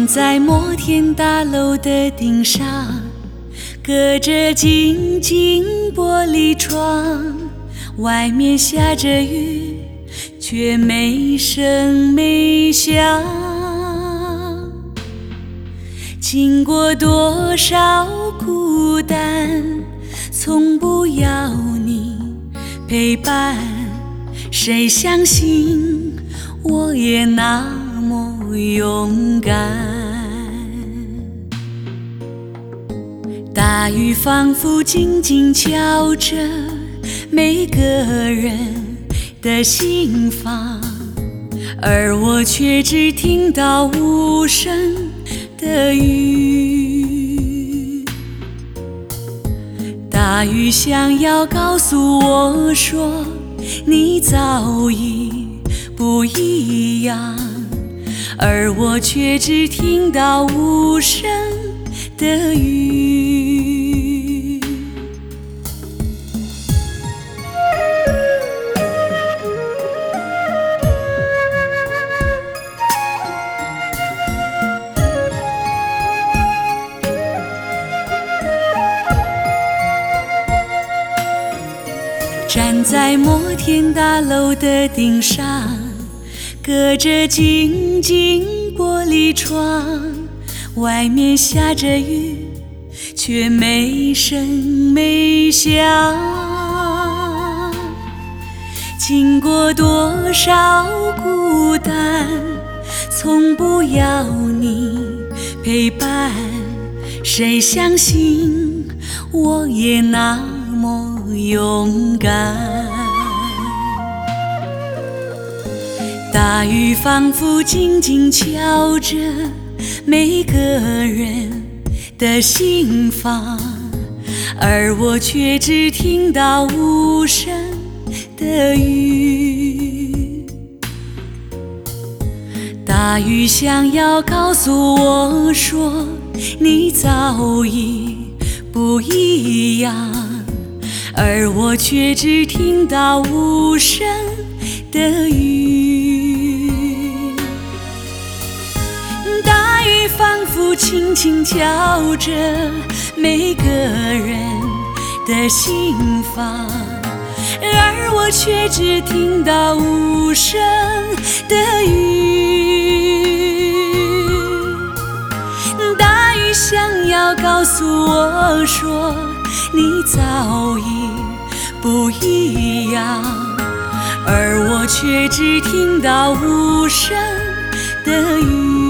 在摩天大楼的顶上，隔着晶晶玻璃窗，外面下着雨，却没声没响。经过多少孤单，从不要你陪伴，谁相信我也那么勇敢？大雨仿佛静静敲着每个人的心房，而我却只听到无声的雨。大雨想要告诉我说，你早已不一样，而我却只听到无声的雨。站在摩天大楼的顶上，隔着晶晶玻璃窗，外面下着雨，却没声没响。经过多少孤单，从不要你陪伴，谁相信我也那么勇敢？大雨仿佛静静敲着每个人的心房，而我却只听到无声的雨。大雨想要告诉我说，你早已不一样，而我却只听到无声的雨。大雨仿佛轻轻敲着每个人的心房，而我却只听到无声的雨。大雨想要告诉我说，你早已不一样，而我却只听到无声的雨。